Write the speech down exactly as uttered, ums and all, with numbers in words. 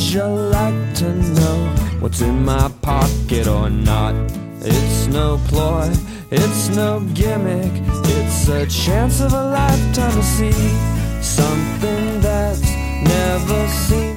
you like to know what's in my pocket or not? It's no ploy, it's no gimmick, it's a chance of a lifetime to see something that's never seen.